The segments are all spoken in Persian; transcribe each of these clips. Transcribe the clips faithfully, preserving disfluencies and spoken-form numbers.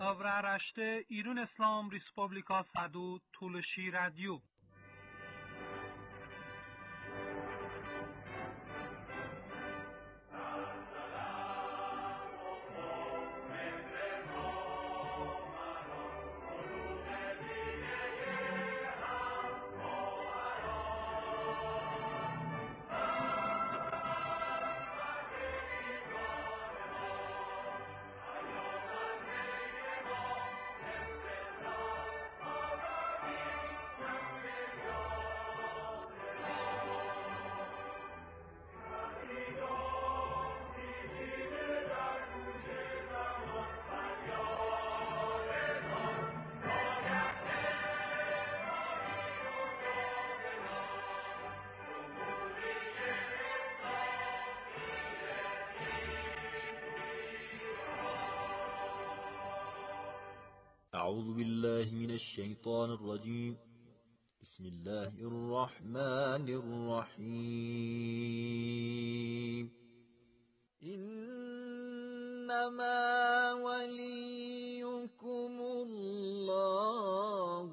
Avra raşte İran İslam Respublika Sadu Tulshi Radio. أعوذ بالله من الشيطان الرجيم. بسم الله الرحمن الرحيم. إنما وليكم الله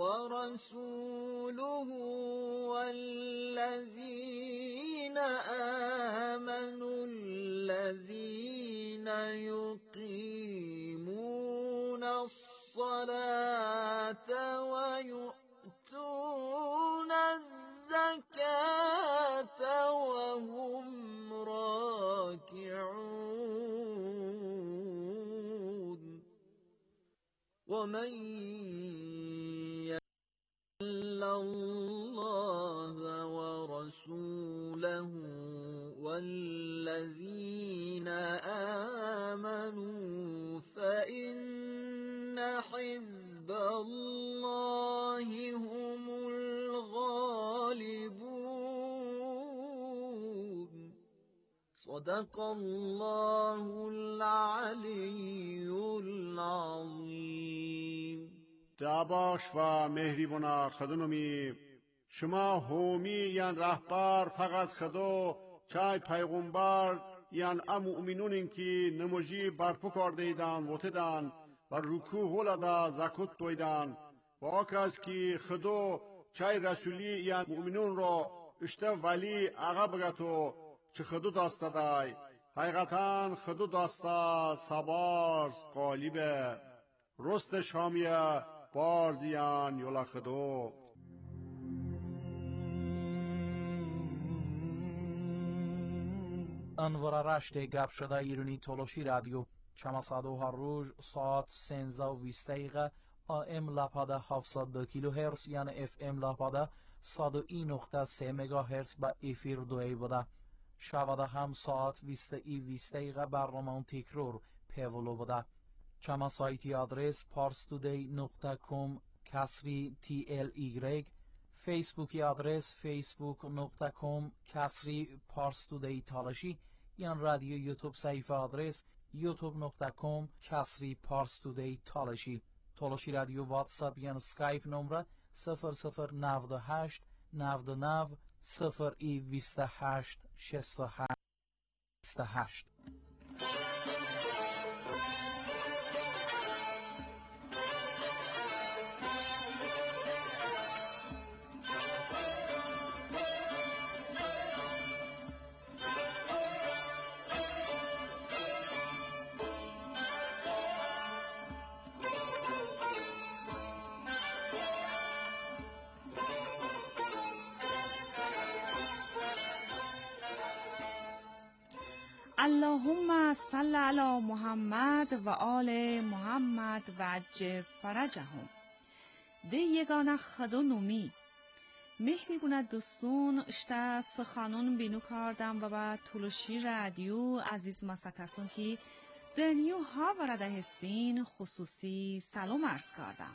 ورسوله والذين آمنوا الذين يقيمون الصلاة ويؤتون الزكاة وهم راكعون. ومن يتول الله ورسوله والذين آمنوا فإن حزب الله هم الغالبون. صدق الله العلی العظیم. دعباش و مهریبونا خدونمی شما هومی یان رهبر فقط خدو چای پیغمبر یان ام مؤمنون که نموجی برپو کرده ایدان وطدان و رکوع ولدا زکوت دویدان و آکاز که خدو چای رسولی یان مؤمنون رو اشته ولی آغا بگتو چه خدو داسته دای حقیقتاً خدو داسته سبارز قالیبه رست شامیه بارزیان یولا خدو. انوار رشته گپ شده ایرانی تولوشی رادیو چماسادو هر روز ساعت سنزده و بیست دقیقه آم لاپاده هفتصد و دو کیلو هرتز یعنی اف ام لاپاده صد و یک نقطه سه مگا هرتز با افیر دوی بوده. شباده هم ساعت بیست ای بیست دقیقه برنامه تکرار پیولو بوده. چما سایتی آدرس parstoday نقطه com کسری تی ال ایگرگ، فیسبوکی آدرس facebook نقطه com کسری parstoday تالشی، یا رادیو یوتیوب صفحه آدرس youtube نقطه com کسری parstoday تالشی. تالشی رادیو واتساپ یا اسکایپ نمره صفر صفر نود و هشت نود و نه صفر ای بیست و هشت شصت و هشت بیست و هشت. اللهم صل علی محمد و آل محمد و عجل فرجهم. ده یگانه خدا نومی مهری بونه دوستون اشته سخانون بینو کردم و با تولوشی رادیو عزیز مسکسون که دنیو ها ورده هستین خصوصی سلام عرض کردم.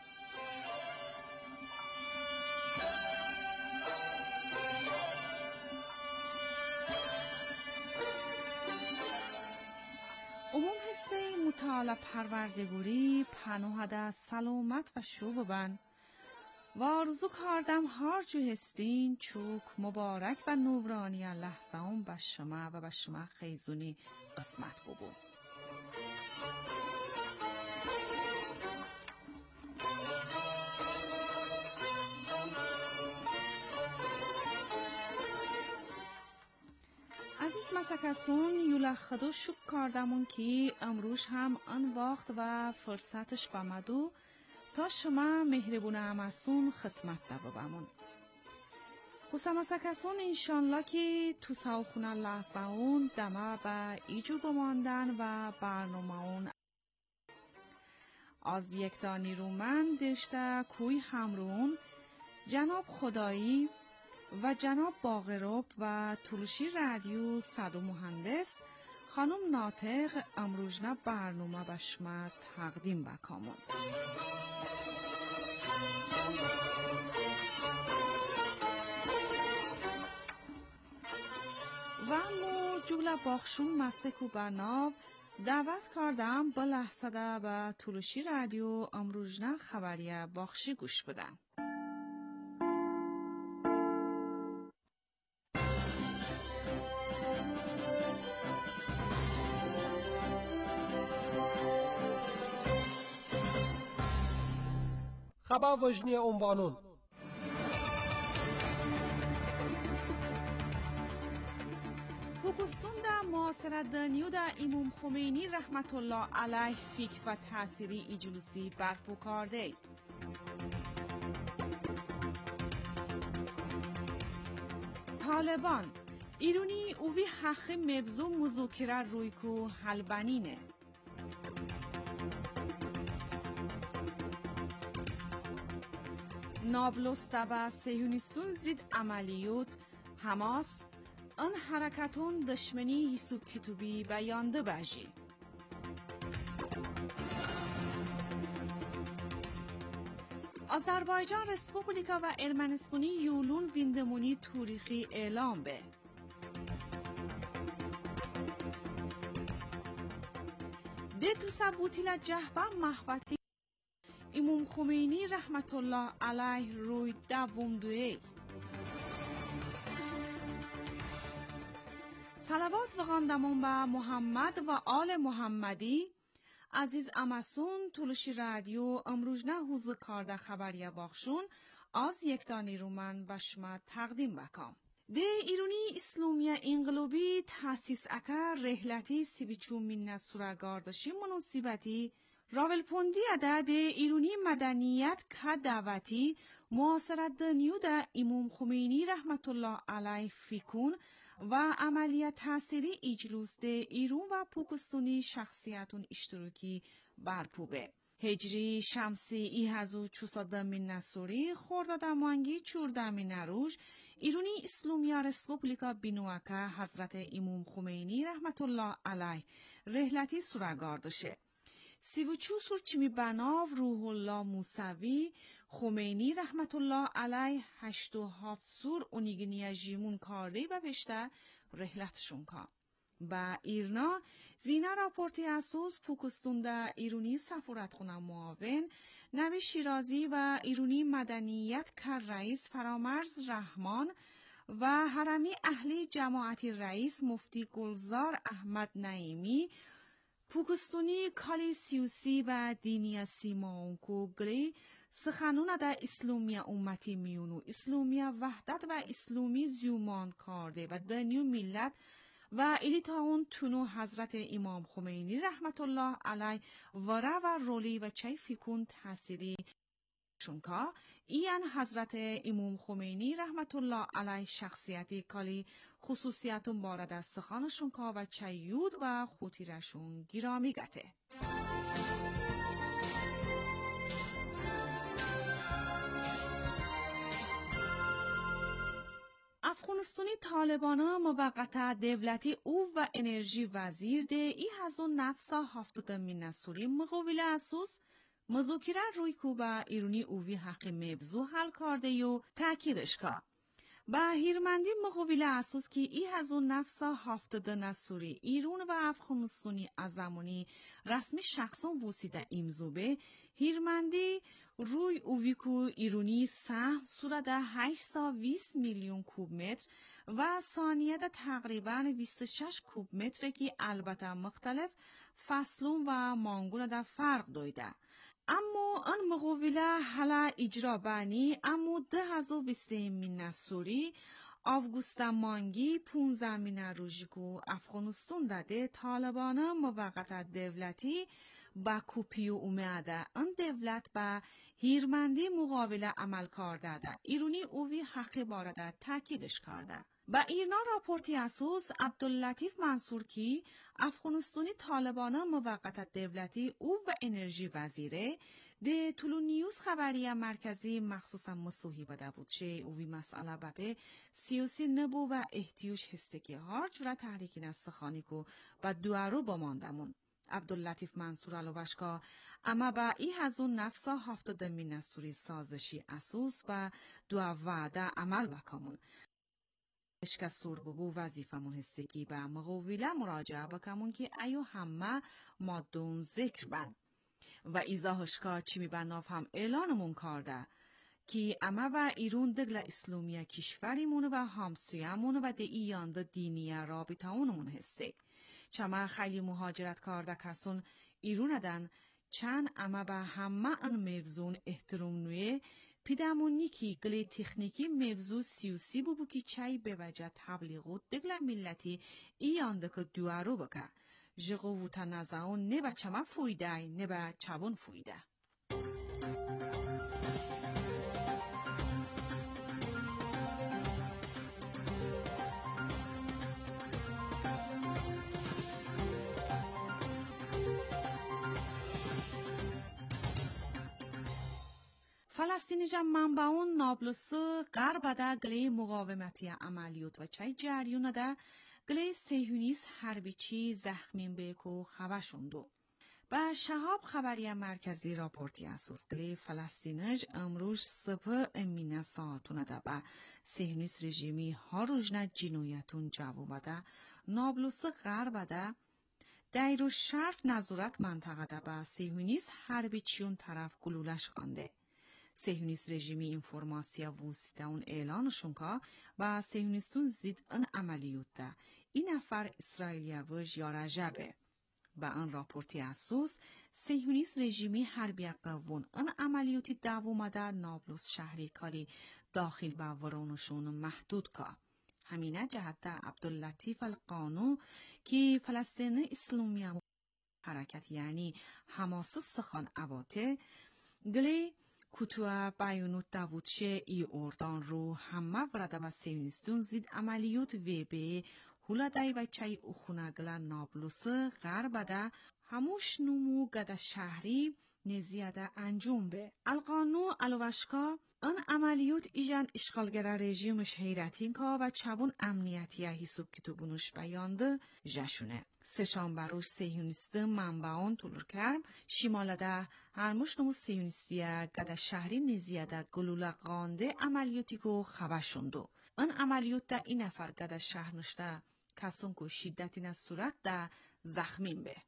عموم هسته مطالع پروردگوری پناهده سلامت و شوب بن و آرزو کردم هر جو هستین چوک مبارک و نورانی لحظه به شما و به شما خیزونی قسمت ببو. سکسون یولا خدو شک کردمون که امروز هم آن وقت و فرصتش بامدو تا شما مهربونه امسون خدمت دا ببامون. خسما سکسون انشالله که تو ساوخونه لحظه اون دمه به ایجو بماندن و برنامه اون از یک دانی رومن دشته کوی همرون جناب خدایی و جناب باغروب و تلوشی رادیو صدو مهندس خانم ناطق امروزنه برنامه به شما تقدیم بکامون. و مو جولا باخشون مسکو بناو دعوت کردم با لحظه ده به تلوشی رادیو امروزنه خبریه باخشی گوش بدن. خبر وجنی عنوانون حکوستون در معاصرت دنیو در امام خمینی رحمت الله علیه فکر و تأثیری ایجلوسی برپو کرده. طالبان ایرونی اوی حق موضوع مذاکره روی کو حلبنینه. نابلس و سیونیستون زید عملیات حماس آن حرکتون دشمنی حسوب کتوبی بیانده بجی. آذربایجان رسپوبلیکا و ارمنستانی یولون ویندمونی تاریخی اعلام به. ده تو سبوتیل جهبه محوطی امام خمینی رحمت الله علیه روی دوم دوی. صلوات و خواندمان به محمد و آل محمدی. عزیز امسون تلوشی رادیو امروزنه حوزه کارده خبریه باخشون از یک دانی رومن به شما تقدیم بکام. ده ایرونی اسلامی انقلابی تاسیس اکر رحلتی سی بیچون من سورگاردشی مناسبتی راولپندی عدد ایرونی مدنیت که دعوتی معاصرت دنیو در امام خمینی رحمت الله علیه فیکون و عملیات تأثیری ایجلوس ده ایرون و پاکستانی شخصیتون اشتراکی برپوبه. هجری شمسی ای هزو چوساده من نسوری خورداد مانگی چورده من نروش ایرونی اسلامی رسپوبلیکا بینوکه حضرت امام خمینی رحمت الله علیه رحلتی سورگاردشه. سی و چو سور چمی بناو روح الله موسوی خمینی رحمت الله علیه هشت و هفت سور اونیگنی جیمون کارده و بشته رحلتشون که. با ایرنا زینه راپورتی اسوس پوکستونده ایرونی سفارت خونه معاون نوی شیرازی و ایرونی مدنیت که رئیس فرامرز رحمان و حرمی اهلی جماعتی رئیس مفتی گلزار احمد نعیمی پوکستونی کالی سیوسی و دینی سیماونکو گری سخنون در اسلامی امتی میونو اسلامی وحدت و اسلامی زیومان کرده و دنیو ملت و الیتاون تونو حضرت امام خمینی رحمت الله علیه وره و رولی و چای فیکون تحصیلی شونکا این حضرت امام خمینی رحمت الله علیه شخصیتی کالی خصوصیتون بارد از سخانشون که و چیود و خوتیرشون گیرامی گته. افغانستانی طالبانا موقتا دولتی او و انرژی وزیر ده ای هزون نفسا هفتاد من نسوری مقابل اسوس مذاکره روی کوبا ایرونی اووی حق موضوع حل کرده و تاکیدش که با هیرمندی مقابل اساس که ای هزون نفسا هفتاد نسوری ایرون و افغانستانی از زمانی رسمی شخصان وسیده امزوبه هیرمندی روی اوویکو ایرونی سهم صورت هشتصد و بیست میلیون کوب متر و ثانیه تقریبا بیست و شش کوب متر که البته مختلف فصلون و مانگون در فرق دویده. اما آن مقابله حالا اجرا بانی اما ده هزار بیست من نسوری آوگوستا مانگی پونزده مینه روژیکو افغانستان داده طالبان موقت دولتی با کوپیو اومده ان دولت با هیرمندی مقابل عمل کرده ده ایرونی اوی حقی بارده تاکیدش کرده. با ایرنا راپورتی اساس عبداللطیف منصور کی افغانستانی طالبان موقت دولتی او و انرژی وزیره ده طولو نیوز خبری مرکزی مخصوصا مسوحی بده بود چه اوی مسئله بابه سیاسی نبو و احتیوج هستگی ها جورا تحریکی نستخانی کو و دوارو بماندمون. عبداللطیف منصور علوشکا اما با ای هزون نفسا هفتاد مین سوری سازشی اساس و دو وعده عمل بکامون. اشکا سور بگو وظیفمون هستگی با مقویله مراجعه بکامون که ایو همه مادون ذکر بند. و ایزاهشکا چی می بناف هم اعلانمون کرده که اما و ایرون دگل اسلامی کشوریمون و همسویمون و ده ایاند دینی رابطهونمون هسته. چما خیلی مهاجرت کرده کسون ایرون دن چند اما با همه ان موضوع احترام نوی پیدامونی که گلی تکنیکی موضوع سیوسی بو که چای به وجه تبلیغات دگل ملتی ایانده که دوارو بکه. جغو و تنازعون نه با چما فویده نه با چابون فویده. فلسطینی جم منبعون نابلس غرب ده گلی مقاومتی عملیات و چای جریون ده گلی سیهونیس حربیچی زخمین بیکو خوشوندو. با شهاب خبری مرکزی راپورتی اساس گلی فلسطینج امروز صبح امینه ساعتونه ده با سیهونیس رژیمی ها روزنه جنویتون جوو بده نابلس غرب ده دایرو شرف نظورت منطقه ده با سیهونیس حربیچیون طرف گلولش خانده. سیهونیست رژیمی اینفورماسیا ووسیده اون اعلانشون که با سیهونیستون زید ان عملیوت ده این نفر اسرائیلیا و جارجبه. با ان راپورتی اساس سیهونیست رژیمی حربی قوون ان عملیوتی دوومده نابلس شهری کاری داخل با ورونشون محدود که. همینه جهت عبداللطیف القانو که فلسطین اسلامی حرکت یعنی حماس سخان عواته گلی کتوه بیانوت داوودشه ای اردان رو همه ورده و سیونیستون زید عملیوت وی به هولدای و چای اخونگل نابلس غرب ده هموش نمو گده شهری نزیاده انجام به. القانو الوشکا ان عملیوت ایجان اشغالگر رژیمش حیرتین که و چبون امنیتی حساب کتوبونش بیانده جشونه. سشان بروش سیونیست منبعان طولور کرم شمال ده هرموش نمو سیونیستیه گده شهری نزیاده گلوله قانده عملیوتی که خوشوندو. ان عملیوت ده این نفر گده شهر نشته کسون که شدتی نه صورت ده زخمین به.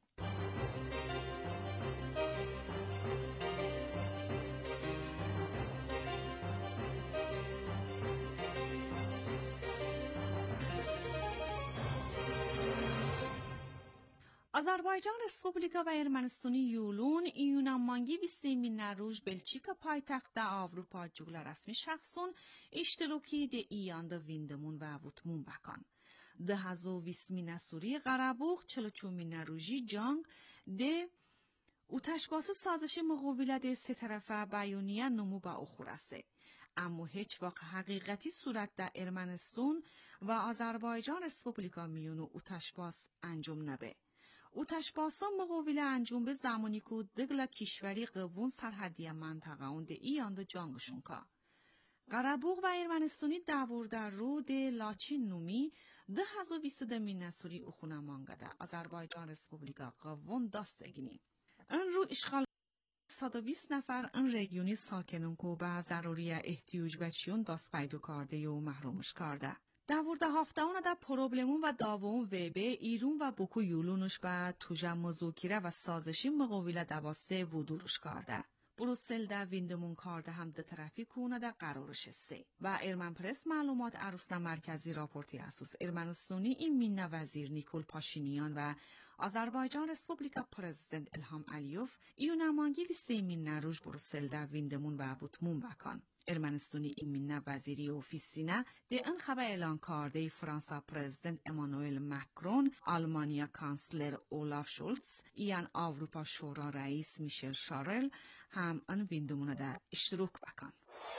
آذربایجان رسپوبلیکا و ارمنستانی یولون ایونامانگی و سیمین نروژ بلچیکا پایتخت ده آوروپا جگل رسمی شخصون اشتراکی ده ایانده ویندمون و وطمون بکن. ده هزو ویسمین سوری غربوغ چلو چومین نروژی جانگ ده او تشباس سازش مقابله ده سه طرفه بیانیه نمو با اخورسه. اما هیچ وقت حقیقتی صورت در ارمنستان و آذربایجان رسپوبلیکا میونو او تشباس انجام نبه. او تشباسا مقابله انجام به زمانی که دگل کشوری قوون سرحدی منطقه اونده ای آنده جانگشون که. قربوغ و ارمنستانی دور در رو ده لاچین نومی ده هزو بیست دمین نسوری اخونه مانگده آذربایجان رسپوبلیکا قوون داست اگینی. این رو اشغال صد و بیست نفر این رگیونی ساکنون که به ضروری احتیاج بچیون داست پیدا کرده و محرومش کرده. دورده هفته اون ده پروبلمون و داوون وبه ایرون و بکو یولونش و توجه مذاکره و سازشی مقابله دواسته ودورش کرده. بروسل ده ویندمون کرده هم ده طرفی کونه ده قرارش هسته. و ارمن پرس معلومات عروسنا مرکزی راپورتی اساس ارمنستانی این مین وزیر نیکول پاشینیان و آذربایجان رسپوبلیکا پرزیدنت الهام علیوف ایونامانگی و سیمین نروژ بروسل ده ویندمون و وطمون بکن. Ermenistoni iminna vaziri ofisine de en xaber elan karde Fransa prezident Emmanuel Macron, Almanya kansler Olaf Scholz, iyan Avrupa Şura reis Michel Charles هم ان ویندمونه در اشتراک بکن.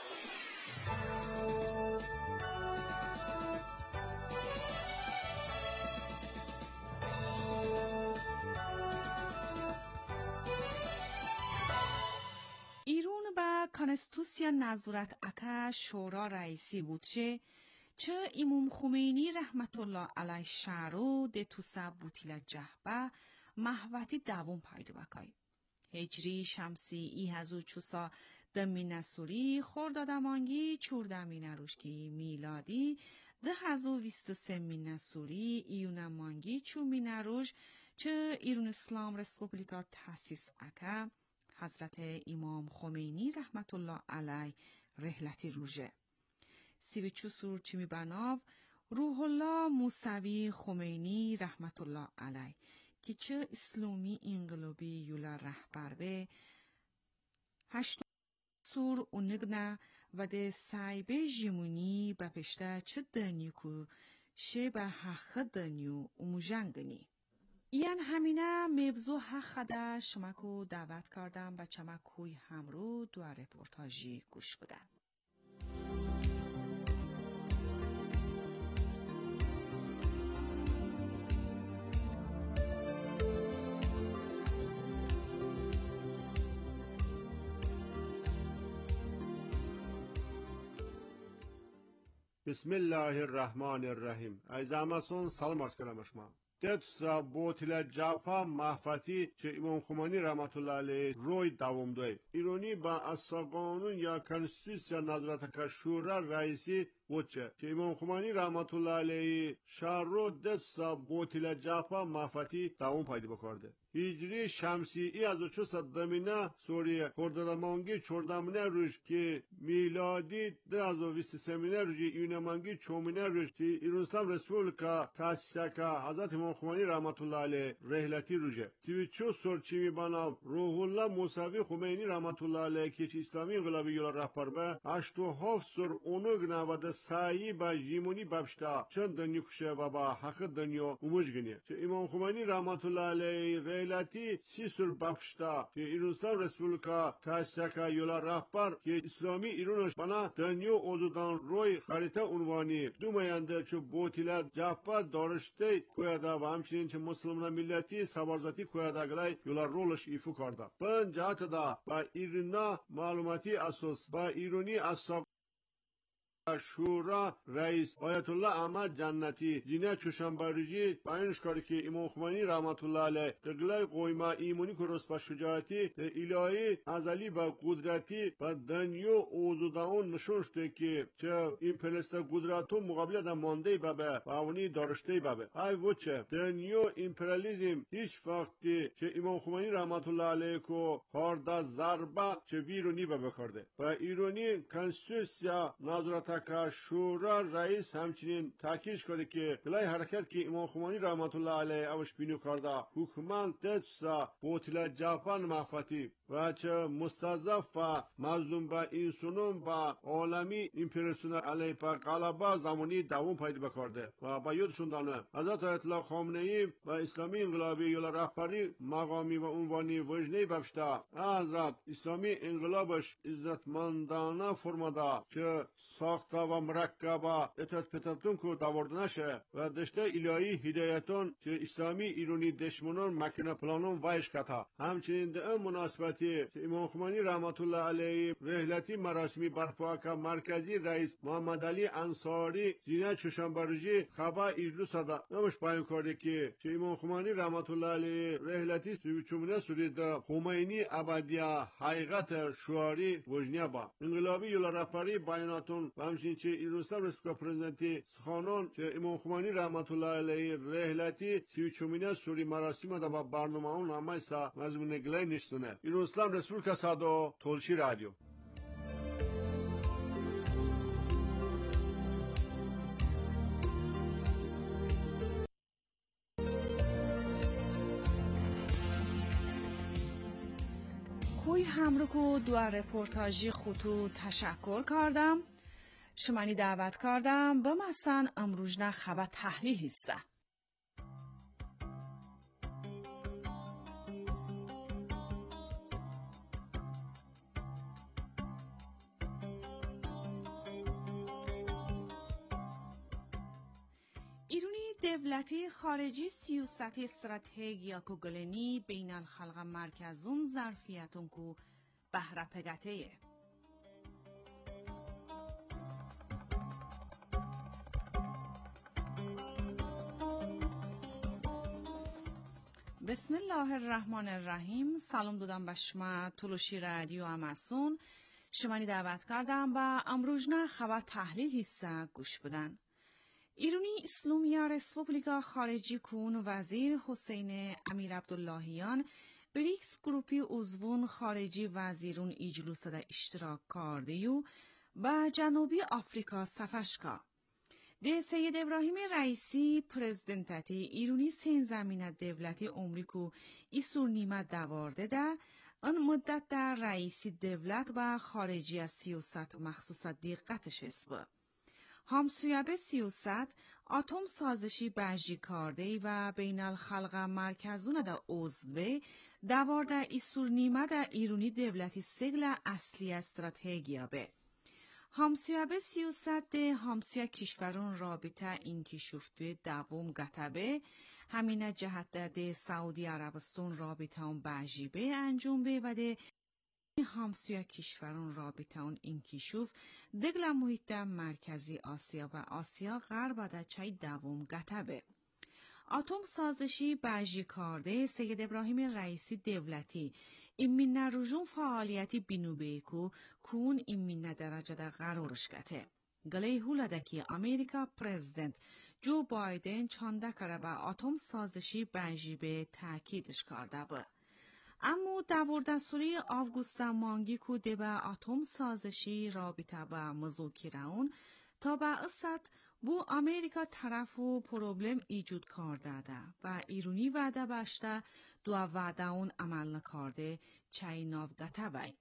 ایران با کانستوسیا نظارت اکا شورا رئیسی بود چه چه امام خمینی رحمت الله علیه شعرو ده تو سبوتیل جهبه محوطی دوم پایدو بکای. هجری شمسی ای هزو چوسا دمین سوری خوردادمانگی چوردمین روشکی میلادی ده هزو ویست سمین سوری ایونمانگی چومین روش چه ایران اسلام رسپوبلیکا تاسیس اکا حضرت امام خمینی رحمت الله علیه رحلتی روژه. سیوچو سور چیمی بناو روح الله موسوی خمینی رحمت الله علیه که چه اسلامی انقلابی یولا رهبر به هشت سور اونگنه و ده سایبه جیمونی با پشته چه دنیو که شه به حق دنیو اموجنگنی. این همینه موضوع حق ده شما دعوت کردم و چمکوی همرو دو رپورتاجی گوش بدن. بسم الله الرحمن الرحیم. ای زمستون سلام عرض کنم شما. دتسا بوتیل جعفر محفتی که امام خمینی رحمت الله علیه روی دوام دوی ایرانی با اساس قانون یا کنستیتوسیا نظارت شورا رئیسی وچه که امام خمینی رحمت الله علیه شهر رو دتسا بوتیل جعفر محفتی دوام پایدی بکرده. هجری شمسی ای از چهارصد دمینه سوریه خوردادمانگی چوردمینه روش که میلادی ده از بیست سمینه روشی ایونمانگی چومینه روش که ایران اسلام رسپوبلیکا تاسیس که حضرت امام خمینی رحمت الله علیه رحلتی روشه. سیوچو سرچیمی بنا روح الله موسوی خمینی رحمت الله علیه که اسلامی انقلابی یولا رهبر به هشت و هفت سر اونوگنه و ده سایی با جیمونی ببشتا چند دنیو کشه و با حق دنیو اموجگنه که امام خمینی رحمت الله علیه رحلتی سی سر ببشتا که ایران اسلام رسپوبلیکا تاسیس که یولا رهبر که اسلامی ایرانش بنا دنیو اوزودان روی خریطه عنوانی دوماینده چو بوتیل جعفر دارشته کویده و همچنین چه مسلمان ملتی سوارزاتی کویده گلای یولا رولش ایفو کرده. بن جهت دا با ایرنا معلوماتی اساس با ایرانی اصاب شورا رئیس آیت الله احمد جنتی جینه چوشنبریجی باینش کاری که امام خمینی رحمت الله علیه دگلای قویما ایمونی کرس و شجاعتی الهی ازلی و قدرتی و دنیو اوزودان نشون شده که چه این پلسته قدرتو مقابله دا مانده بابه و اونی دارشته بابه های وچه دنیو امپریالیزم هیچ وقتی که امام خمینی رحمت الله علیه کو هارده ضربه چه ویرونی بابه کرده و ایرانی کنستیتوسیا نظارت که شورا رئیس همچنین تاکید کرده که گلای حرکت که امام خمینی رحمت الله علیه اوش بینو کرده حکومت دتسا بوتیل جعفر محفتی و چه مستضعف و مظلوم با انسانون با عالمی امپراسیون علیه پا غلبه زمانی دوام پیدا کرده و با یادشون دانه حضرت آیت الله خامنه ای و اسلامی انقلابی یولا رهبری مقامی و عنوانی وجنه ببشته حضرت اسلامی انقلابش عزتمندانه فرماده که ساخته و مرکبه اطاعت پتاتون کو داورده نشه و دشته الهی هدایتون که اسلامی ایرانی دشمنان مکنه پلانون وایش کتا. همچنین ده مناسبتی که امام خمینی رحمت الله علیه رحلتی مراسمی برپا که مرکزی رئیس محمد علی انصاری جینه چوشنبریجی خبر اجلو صدا نمش بیان کرده که که امام خمینی رحمت الله علیه رحلتی سویچومنه سورید خمینی ابدیه حقیقت شعاری وجنیه با انقلابی یولا رهبری بیاناتون و همچنین چه ایران اسلام رسپوبلیکا پرزیدنتی سخانان که امام خمینی رحمت الله علیه رحلتی سویچومنه سوری مراسم دا با برنامه اون همه سا مضمون گلای نشتونه ایران اسلام رسپوبلیکا صدا تولشی رادیو. کوی همرو دو رپورتاجی خودتو تشکر کردم. شمانی دعوت کردم به مثلا امروزنا خبر تحلیل هسته. ایرونی دولتی خارجی سیاستی استراتژیا کو گلنی بین الخلق مرکزون ظرفیتون کو بهره پگتهیه. بسم الله الرحمن الرحیم. سلام دادم به شما تلوشی رادیو اماسون. شمانی دعوت کردم با امروزنا خبر تحلیل حصه گوش بدن. ایرانی اسلامی رسپوبلیکا خارجی کون وزیر حسین امیر عبداللهیان بریکس گروپی عضوون خارجی وزیرون ایجلوس دا اشتراک کرده و با جنوبی آفریقا سفشکا. ده سید ابراهیم رئیسی پرزیدنتتی ایرانی سین زمین دولتی امریکو ایسور نیمه دوارده ده ان مدت در رئیسی دولت و خارجی از سیاست مخصوص دقتش اسبه. همسویابه سیاست آتوم سازشی بجی کرده و بین الخلق مرکزون دا عضوه دوارده ایسور نیمه دا ایرانی دولتی سگل اصلی استراتژیا به. همسویابه سیاست ده همسویا کشورون رابطه این کشورتوی دوم گتبه همینه جهت ده سعودی عربستان رابطه اون بجی به انجام به و ده همسویا کشوران رابطه اون این کشوف دگل محیط مرکزی آسیا و آسیا غرب دا چای دوم گتبه. آتوم سازشی بجی کرده سید ابراهیم رئیسی دولتی ایمین نروژون فعالیتی بینوبه کو کون ایمین درجه در قرارش گته. گله هولدکی امریکا پرزیدنت جو بایدن چانده کرده با آتوم سازشی بجی به تاکیدش کرده با. اما دوارده سوری آوگوستا مانگی کو ده با آتوم سازشی رابطه با مذاکره اون تا با اصد بو امریکا طرف و پروبلم ایجود کرده ده و ایرونی وعده باشته دو وعده اون عمل نکرده چای ناو گته بای.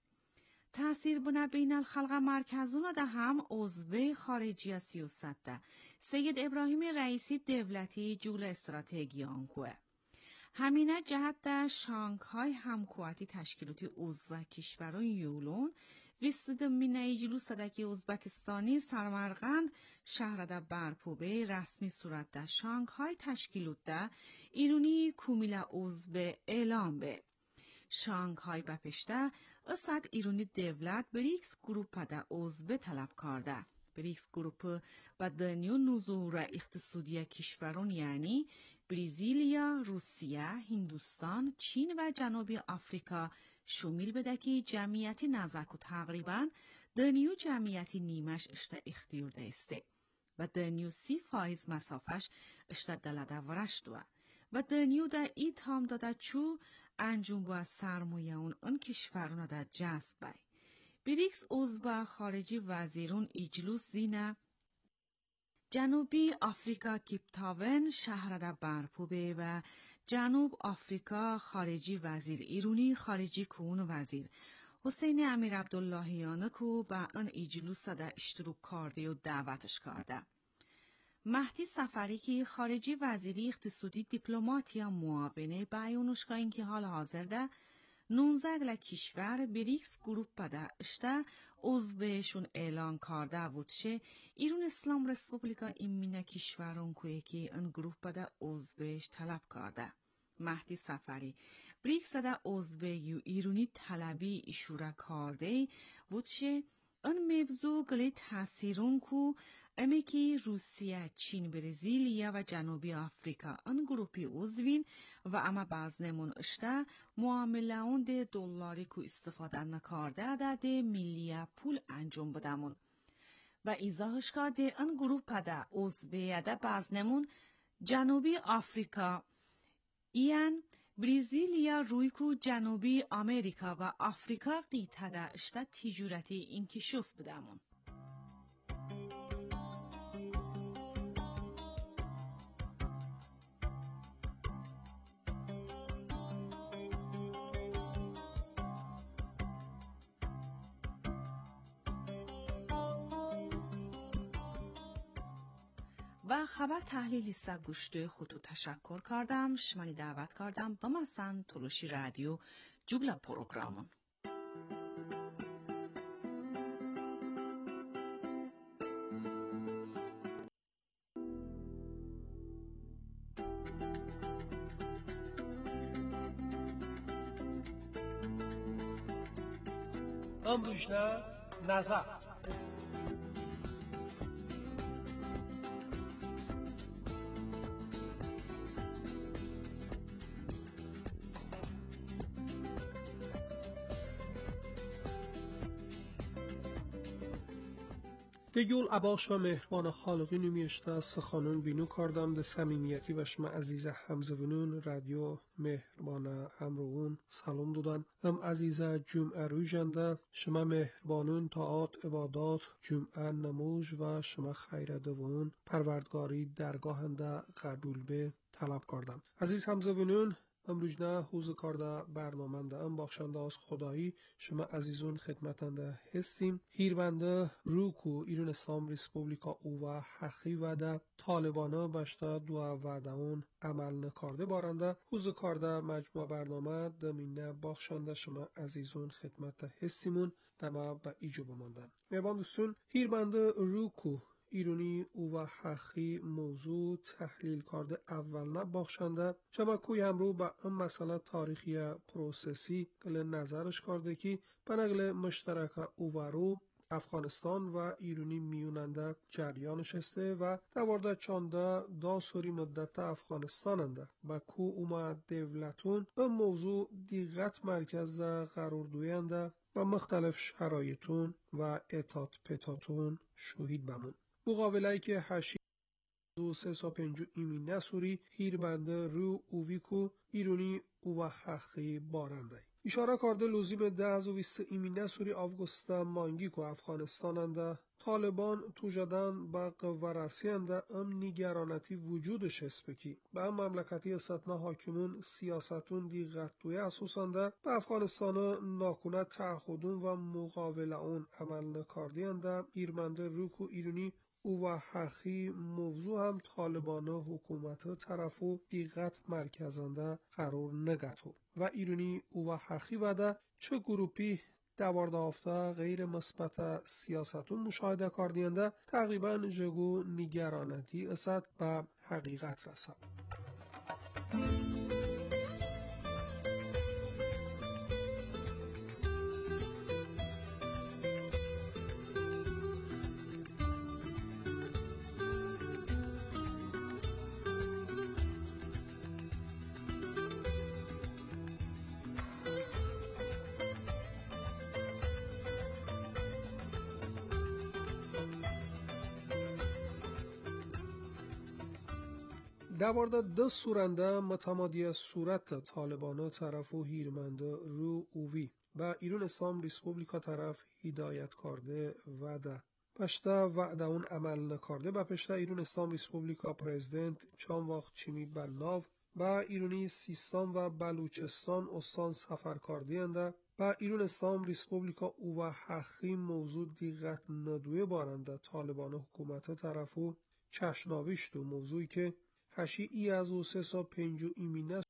تأثیر بنا بین الخلق مرکزون ده هم عضوه خارجی سیاست ده سید ابراهیم رئیسی دولتی جول استراتژی آنکوه. همینه جهت ده شانگهای همکواتی تشکیلاتی عضو کشوران یولون ویستد مینه ایجلو صدکی ازبکستانی سرمرغند شهر ده برپوبه رسمی صورت ده شانگهای تشکیلات ده ایرونی کومیلا عضو اعلام به. شانگهای بپشته اصد ایرونی دولت بریکس گروپ ده عضو طلب کرده. بریکس گروپ با دنیو نزور اقتصادی کشوران یعنی بریزیلیا، روسیه، هندوستان، چین و جنوبی آفریقا شمیل بده که جمعیتی نزدیک و تقریباً دنیو جمعیتی نیمش اشته اختیار دسته و دنیو سی فایز مسافش اشته دلده ورش دوه و دنیو دا ای تام داده چو انجام با سرمایه اون اون کشورون دا جذب بای. بریکس عضو خارجی وزیرون ایجلوس زینه جنوبی آفریقا کیپتاون شهر دا برپوبه و جنوب آفریقا خارجی وزیر ایرونی خارجی کون وزیر حسین امیر عبداللهیان کو با ان ایجلوس دا اشتراک کرده و دعوتش کرده. مهدی سفری که خارجی وزیری اقتصادی دیپلمات یا معاونه بیانش این که حال حاضر ده نونزده کشور بریکس گروپ پده اشته عضوشون اعلان کرده وودشه ایران اسلام رسپوبلیکا ایمینه کشورون که که این گروپ پده عضوش طلب کرده. مهدی سفری بریکس ده عضو یو ایرانی طلبی اشاره کرده وودشه این موضوع گلی تاثیرون کو امی که روسیه، چین، برزیلیا و جنوبی آفریقا ان گروپی عضوین و اما بعض نمون اشته معامله اون ده دلاری کو استفاده نکارده ده ده ملی پول انجام بدمون و ایزاهش که ده ان گروپ ده عضویه ده بعض نمون جنوبی آفریقا ایان برزیلیا رویکو جنوبی امریکا و آفریقا قیته ده اشته تجارتی این کشف بدمون. و خبر تحلیل ایسا گوشت خودتو تشکر کردم. شمانی دعوت کردم بمسن تلوشی رادیو جوبلا پروگرامون. امروزنا نظر دیگول عباش و مهربان خالقی نمیشته از سخانون بینو کردم ده سمیمیتی و شما عزیز همزونون رادیو مهربان همروون سلام دودن. هم عزیز جمعه روی جنده شما مهربانون طاعات عبادات جمعه نموز و شما خیر دوون پروردگاری درگاهنده قبول به طلب کردم. عزیز همزونون امروز نه حوز کارده برنامنده ام بخشنده از خدایی شما عزیزون خدمتنده هستیم. هیربنده روکو ایران اسلام ریسپوبلیکا او و حقی وده طالبانا بشتا دو وعده اون عمل نکارده بارنده حوز کارده مجموع برنامه دمینه بخشنده شما عزیزون خدمت هستیمون دما به ایجو بماندن. میبان دوستون هیربنده روکو ایرانی او و حقی موضوع تحلیل کرده اول نباخشنده شما کوی همرو به این مسئله تاریخی پروسسی گل نظرش کرده که بنگل مشترک او و رو افغانستان و ایرانی میوننده جریانش هسته و دوارده چانده دا سوری مدت افغانستاننده و کو اوما دولتون این موضوع دیغت مرکز قرار دوینده و مختلف شرایطون و اتات پتاتون شهید بمون. مقابله‌ای که هشی دو سه سا پنجو ایمی نسوری هیر بنده رو اوویکو ایرونی او و حقی بارنده. اشاره کرده لوزیم ده از و ویست ایمی نسوری آفگوستا مانگی که افغانستاننده طالبان تو جدن با قوارسینده ام نیگرانتی وجودش هست بکی به ام مملکتی ستنا حاکمون سیاستون دی غطوی اساسانده به افغانستان ناکونه تعهدون و مقابل اون عمل نکاردینده ایرمنده روکو ایرونی او و حقی موضوع هم طالبانا حکومت طرفو دیغت مرکزنده قرار نگتو و ایرانی او و حقی وده چه گروپی دوارده هفته غیر مثبت سیاستون مشاهده کردینده تقریبا جگو نگرانتی اسد به حقیقت رسد. دوارده دو سورنده متمادی صورت طالبانا طرف و هیرمنده رو اووی و ایران اسلام ریسپوبلیکا طرف هدایت کرده وعده پشتا وعده اون عمل نکرده و پشتا ایران اسلام ریسپوبلیکا پرزیدنت چند وقت چیمی بلناو و ایرانی سیستان و بلوچستان استان سفر کردینده و ایران اسلام ریسپوبلیکا او و حقی موضوع دیغت ندوی بارنده طالبان حکومت طرفو چشناویشت و موضوعی که هشی ای از او سه سا پنجو ایمینه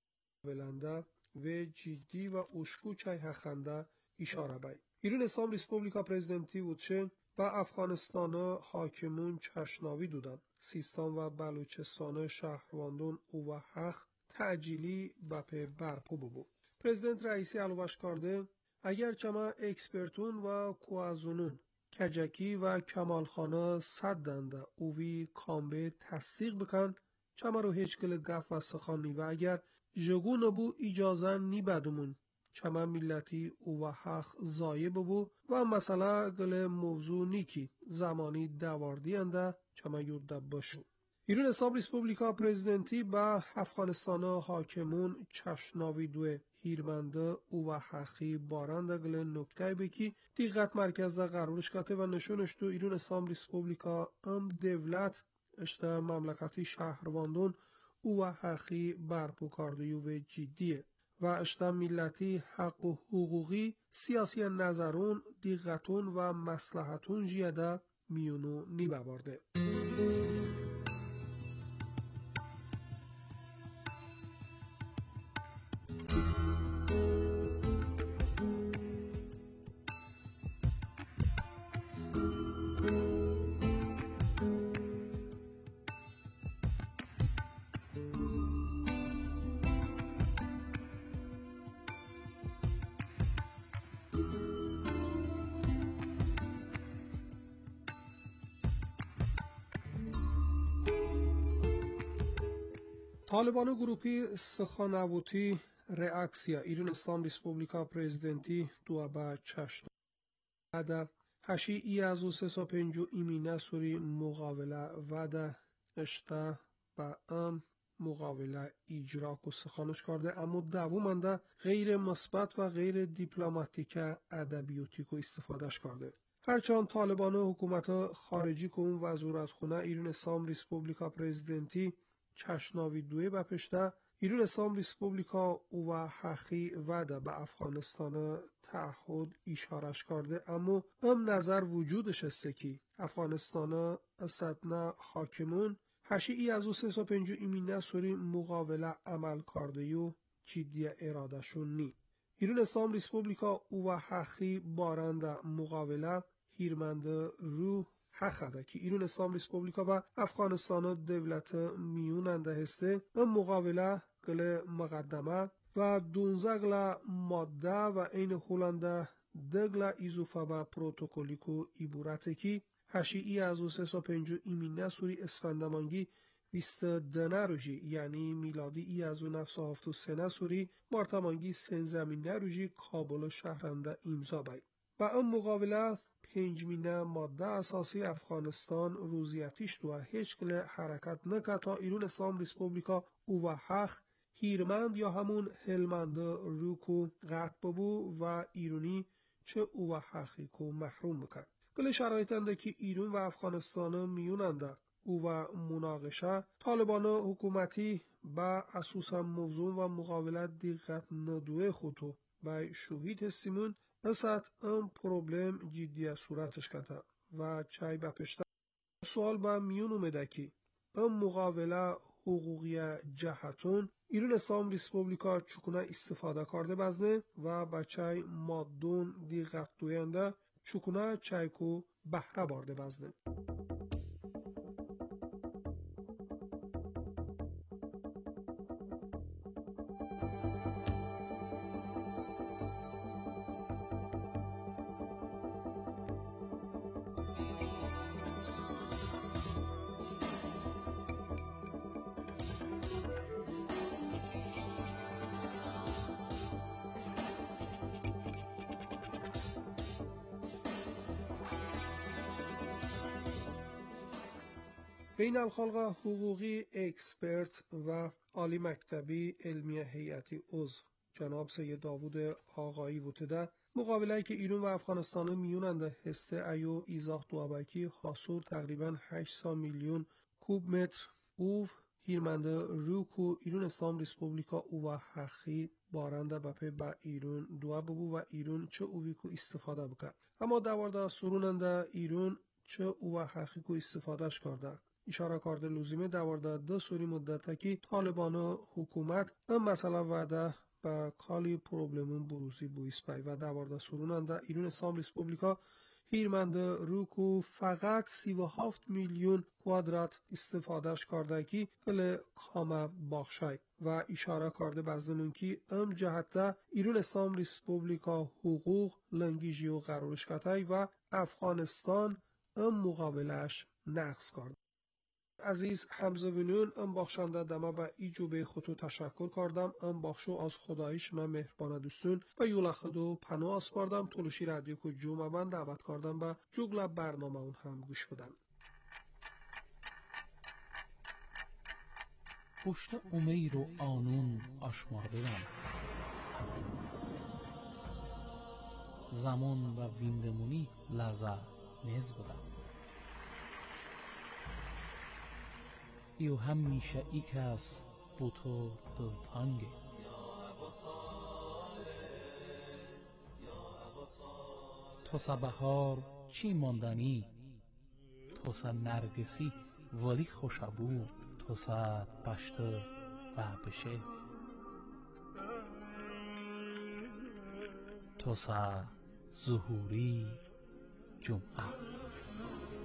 بلنده و جدی و اشکو چای هخنده اشاره بای. ایران اسلام ریسپوبلیکا پرزیدنتی بودشه و افغانستان حاکمون چشناوی دودن. سیستان و بلوچستان شهرواندون او و حق تعجیلی بپه برپو ببو. پرزیدنت رئیسی علوش کرده اگر چما اکسپرتون و کوازونون کجکی و کمالخانه صدنده اووی کامبه تصدیق بکن چما رو هیچ گل گف و سخانی و اگر جگو نبو اجازه نی بدمون چما ملتی او و حق زایه ببو و مسئله گل موضوع نیکی زمانی دواردی انده چما یورده بشو. ایران اسلام ریسپوبلیکا پرزیدنتی با افغانستان حاکمون چشناوی دوه هیرمنده او و حقی بارنده گل نکته بکی دیغت مرکز ده قرارش کته و نشونش تو ایران اسلام ریسپوبلیکا ام دولت اشته مملکتی شهرواندون او و حقی برپو کاردیو و جدیه و اشته ملتی حق و حقوقی سیاسی نظرون دیغتون و مصلحتون جیده میونو نی ببارده. Taliban grupi Sıxanavoti reaksiya İran İslam Respublika prezidenti duaba çaşt. Ada هشی ای از او سه سا پنجو ایمینه سوری مقاوله و ده اشته با ام مقاوله اجرا و سخانش کرده، اما دوامنده غیر مثبت و غیر دیپلماتیک ادبیاتی کو استفادهش کرده. هرچند طالبان و حکومت خارجی که اون وزارتخونه ایران اسلام ریسپوبلیکا پرزیدنتی چشناوی دوی بپشته، ایران اسلام ریسپوبلیکا و حقی وده به افغانستان تعهد اشارش کرده، اما ام نظر وجودش است که افغانستان اسدنا حاکمون هشی ای از او سه سا پنجو ایمینه سوری مقاوله عمل کرده و جدی ارادهشون نی. ایران اسلام ریسپوبلیکا و حقی بارنده مقاوله هیرمند رو حقه که ایران اسلام ریسپوبلیکا و افغانستان دولت میوننده هسته، ام مقاوله گل مقدمه و دونزه گل ماده و این هولنده دگل ایزوفه و پروتوکولیکو ایبورته که هشی ای از او سه سا پنجو ایمینه سوری اسفندمانگی بیست دنه روژی یعنی میلادی ای از او نفس هفتو سنه سوری مارتمانگی سنزمینه روژی کابل شهرنده امضا بای و ام مقاوله پنجمینه ماده اساسی افغانستان روزیتیش دو هیچ کل حرکت نکه تا ایران اسلام ریسپوبلیکا او و حق هیرمند یا همون هلمند روکو قطع ببو و ایرانی چه او و حقی کو محروم بکن. کل شرایطنده که ایران و افغانستان میوننده او و مناقشه طالبان حکومتی با اساسا موضوع و مقابلت دقت ندوه خودو با شوهید هستیمون اسد ام پروبلم جدی صورتش کده و چای بپشته سوال با میون اومده که ام مقابله حقوقی جهتون ایران اسلام ریسپوبلیکا چکونه استفاده کرده بزنه و با چای مادون دقت دوینده چکونه چایکو بهره بارده بزنه. بین الخلق حقوقی اکسپرت و عالی مکتبی علمی هیئتی عضو جناب سید داوود آقایی وتده مقابله که ایران و افغانستان میوننده هسته ایو ایزاح دوابکی حاصل تقریبا هشت میلیون کوب متر اوف هیرمنده روکو ایران اسلام ریسپوبلیکا او و حقی بارنده بپی با ایران دوا ببو و ایران چه اوی کو استفاده بکن، اما دوارده سروننده ایران چه او و حقی کو استفادهش کرده اشاره کرده لزومه دوارده دو سوری مدته که طالبان حکومت ام مثلا وعده با کالی پروبلمون بروزی بویس پای و دوارده سروننده ایران اسلام ریسپوبلیکا هیرمنده روکو فقط سی و هفت میلیون کوادرات استفادهش کرده که کل کامه باخشای و اشاره کرده بزنون که ام جهته ایران اسلام ریسپوبلیکا حقوق لنگیجی و قرارش کتای و افغانستان ام مقابلش نقص کرده. عزیز همزوینون ام بخشنده دمه به ایجوبه خودتو تشکر کردم. ام بخشو از خدایش من مهربانه دوستون و یولا خودو پناه اسپاردم. تولوشی رادیو کو جمعه من دعوت کردم به جوگل برنامه اون هم گوش بدن. پشت امیر و آنون آشمارده دم زمان و ویندمونی لحظه نیز بدم ایو همیشه ای کس بو تو دلتانگه تو سا بهار چی ماندنی تو سا نرگسی ولی خوشبو تو سا پشت و بشه تو سا ظهوری جمعه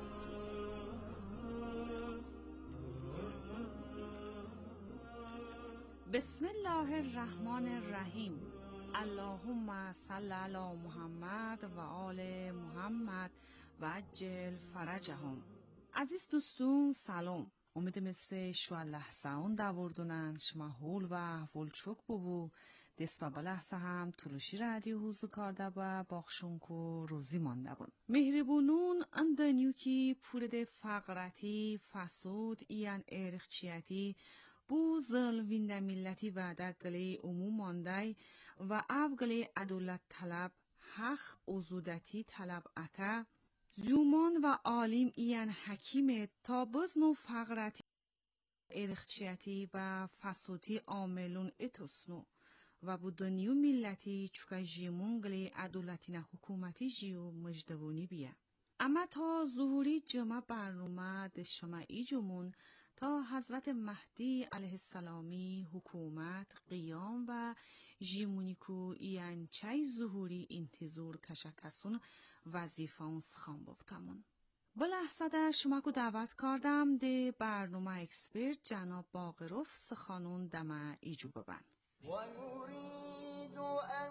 بسم الله الرحمن الرحیم. اللهم صل علی محمد و آل محمد و عجل فرجهم. عزیز دوستون سلام. امید مثل شو لحظه اون دوردونن شما هول و هول چوک ببو دست و لحظه هم تلوشی رادیو حوزو کارده با باخشون کو روزی مانده بون. مهربونون اندنیو کی پورده فقرتی فسود ایان ارخچیتی بو ظلم ملتی و دگلی عموم ماندای و افگلی عدالت طلب حق ازودتی طلب اتا زومان و عالم ایان حکیم تا بزنو فقرتی ارخچیتی و فسودی عاملون اتوسنو و بو دنیو ملتی چوکا جیمونگلی عدالتی نه حکومتی جیو مجدوونی بیا. اما تا ظهوری جمع برنامه ده شما ایجومون تا حضرت مهدی علیه السلامی حکومت قیام و جیمونیکو ایان چای ظهوری انتظار کشکسون وظیفه اون سخان بفتمون. بلحظه ده شما کو دعوت کردم ده برنامه اکسپرت جناب باقروف سخانون دمه ایجو ببن. ونريد أن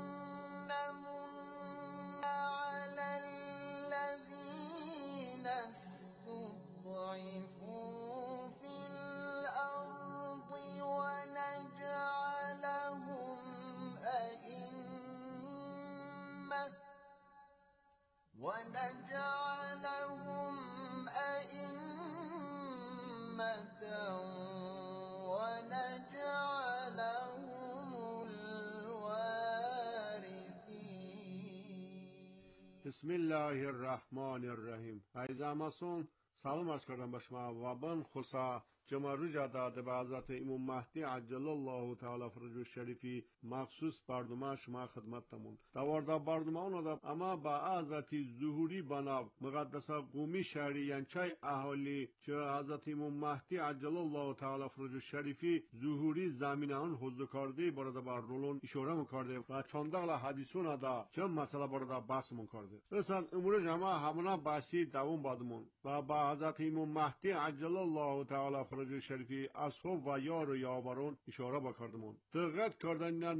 نمن على الذين استضعفوا في الأرض ونجعلهم أئمة ونجعلهم أئمة ونجعلهم الوارثين. بسم الله الرحمن الرحیم. عزیزان سلام عرض کردم به شما و من خصا جمع رجا داده به حضرت امام مهدی عجل الله تعالی فرجه شریفی مخصوص برنامه شما خدمتتمون دوارده برنامه اون دادم اما با حضرت ظهوری بناب مقدسه قومی شهری ینچای اهالی چه حضرت امام مهدی عجل الله تعالی فرجه شریفی ظهوری زمینه آن حضور کرده برده بر رولون اشاره میکرده و چندقل حدیثون دا چه مسئله برده بحث میکرده. رسان امور جمع همونا بحثی دوام بادمون و با حضرت امام مهدی عجل الله تعالی فرجه شریفی اصحاب و یار و یاورون اشاره بکردمون. دقت کردن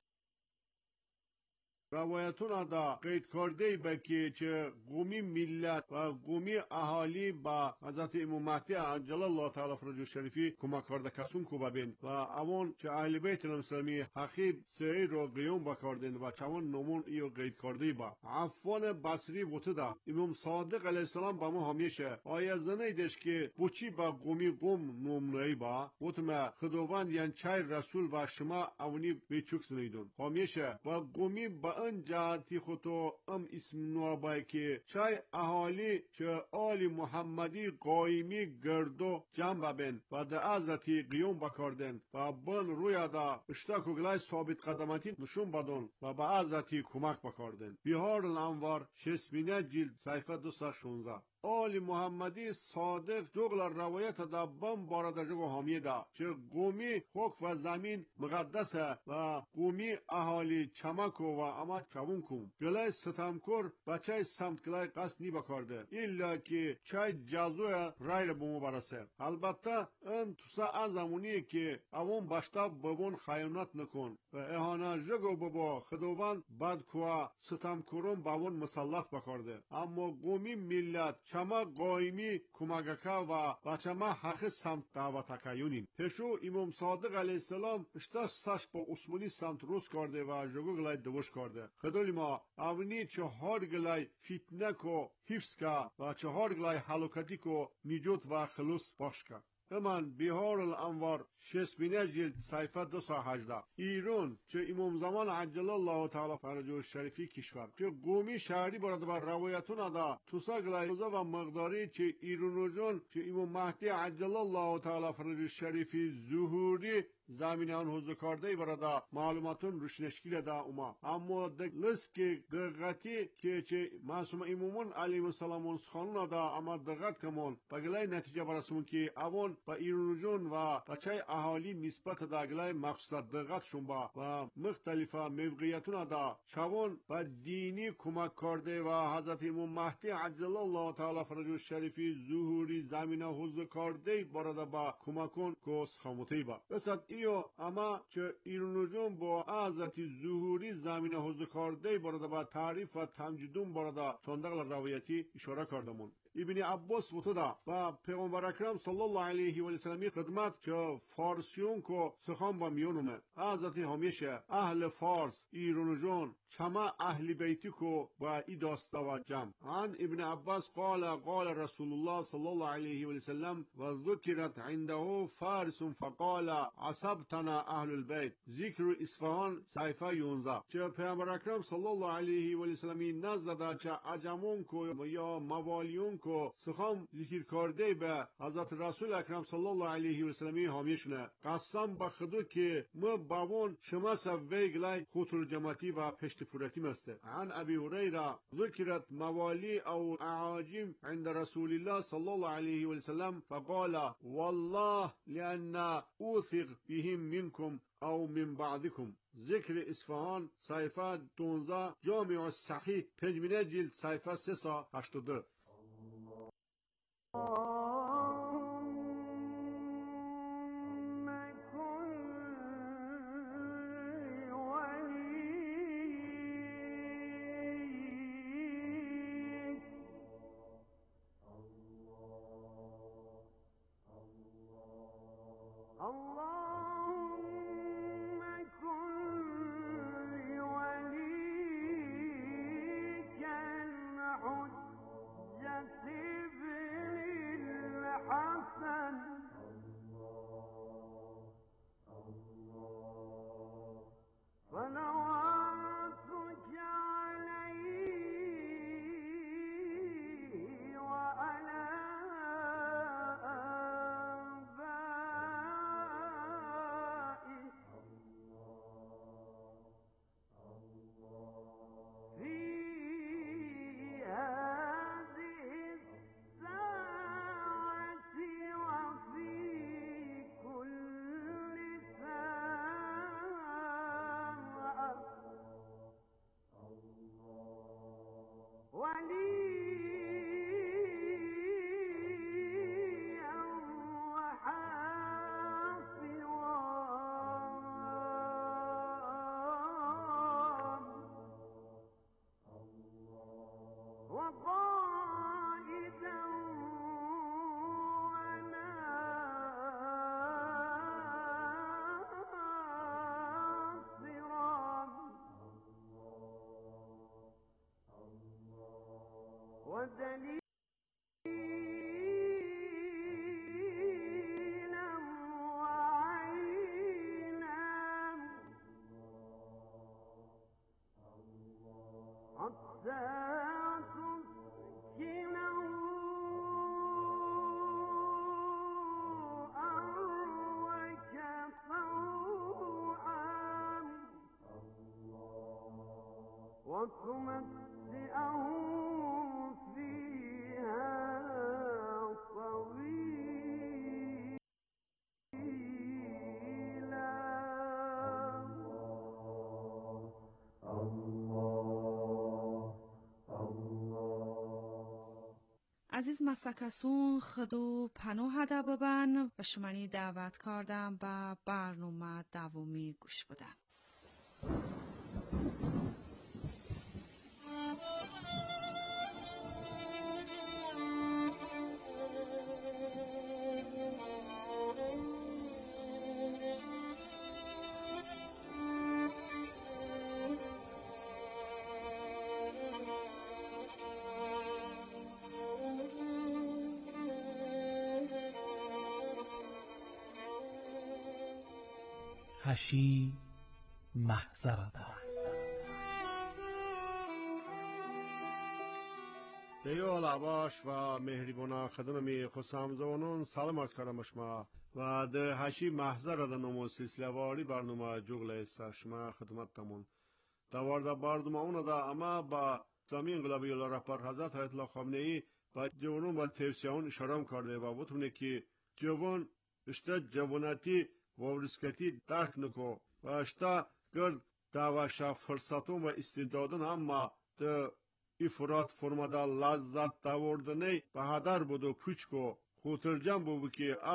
روایتون دا قید کرده به که چه قومی ملت و قومی اهالی با حضرت امام مهدی عجل الله تعالی فرجه شریفی کمک کرده کسون کو ببین و اون چه اهل بیت الاسلامی حقیب سعی رو قیام بکردن و چون نمون ایو قید کرده با عفان بصری بوده دا امام صادق علیه السلام با ما همیشه آیا زنه دیش که بوچی با قومی قوم نمونهی با بوتما خداوند یعنی چای رسول و شما اونی بیچوک سنیدون همیشه و قومی با ان جاتی خودو ام اسم نوابای که چای اهالی چه آل محمدی قایمی گردو جمع ببین و ده ازتی قیوم بکردن و بن روی دا اشتاک و گلای ثابت قدمتی نشون بدون و به ازتی کمک بکردن. بهار الانوار شصمینه جلد صفحه دویست و شانزده. آل محمدی صادق دوغل روایت دا بم بارد جگو حامی دا چه قومی خوک و زمین مقدسه و قومی اهالی چمکو و اما چون کن گلای ستمکر بچه سمت گلای قصد نی بکارده ایلا که چای جازوی رای بومو برسه. البته این توسا ان زمونیه که اون باشتا ببون خیانت نکن و اهانه جگو ببا خداوند بد کوا ستمکرون باون مسلط بکارده اما قومی ملت چما قایمی کمگکا و بچما حق سمت دعوتکا یونین پشو امام صادق علیه السلام اشتا ساش با عثمانی سمت روز کرده و جگو گلای دوش کرده. خدای ما اونی چهار گلای فتنه کو حفظ کا و چهار گلای حلوکتی کو نجات و خلوص باش کا. همان بهار الانوار شصمینه جلد صفحه دویست و هجده. ایران چه امام زمان عجل الله تعالی فرجه شریفی کشور چه قومی شهری برده بر روایتون دا توسا گلایوزه و مقداری چه ایران جان چه امام مهدی عجل الله تعالی فرجه شریفی ظهوری زمین آن حضور کرده برده معلوماتون روشنشکیل دا اوما اما دلست که دقتی که چه معصوم امامان علیه السلام خانون دا اما دقت کمون بگلای نتیجه برسون که اون با ایران جون و بچه اهالی نسبت دا گلای مخصوص دقت شون با و مختلفه موقعیتون دا چون با دینی کمک کرده و حضرت امام مهدی عجل الله تعالی فرجه شریفی ظهوری زمین حضور کرده برده با کمکون کس خاموتی با. ایو اما که ایرونوجون با عزتی ظهوری زمین حوزه کارده بارده با تعریف و تمجیدون بارده چندقل روایتی اشاره کردمون. ابن عباس بوده و پیغمبر اکرم صلی الله علیه و سلم خدمت که فارسیون کو سخن با میونمه حضرت همیشه اهل فارس ایرونجون چما اهل بیتی کو با ای داسته و جمع. عن ابن عباس قال قال رسول الله صلی الله علیه و سلم و ذکرت عنده فارس فقال عصبتنا اهل البيت. ذکر اصفهان صفحه یازده. که پیغمبر اکرم صلی الله علیه و سلم نزد دا چه عجمون کو یا موالیون کو سخن ذکر کرده به حضرت رسول اکرم صلی الله علیه و سلم همیشونه قسم به خدا که ما باون شما سویگلای خطر جماعتی و پشت پورتی مسته. عن ابي هريره ذكرت موالي او اعاجم عند رسول الله صلى الله عليه وسلم فقال والله لان اوثق بهم منكم او من بعضكم. ذکر اصفهان صفحه دونزده جامع الصحیح پنجمینه جلد صفحه سیصد و هشتاد و دو. عزیز مسکسون خدو پناه هده ببن و شمانی دعوت کردم به برنامه دومی گوش بدن. هشی محضرده دیو لعباش و مهریبونا خدممی خسامزونون سلام عرض کردم شما و ده هشی محضرده نمو سلسله واری برنامه جغل است شما خدمت تمون دوارده برنامه اون ده اما با اسلامی انقلابی الله رهبر حضرت آیت الله خامنه ای و جوانون و توصیه‌هون اشاره کرده و بتونه که جوان اشته جواناتی وابرسکتی درک نکو و اشتا گرد دعواشا فرصتون و استعدادون اما ده افراد فرمادا لذت داوردنی به هدر بودو پوچ کو خوترجم بودو که او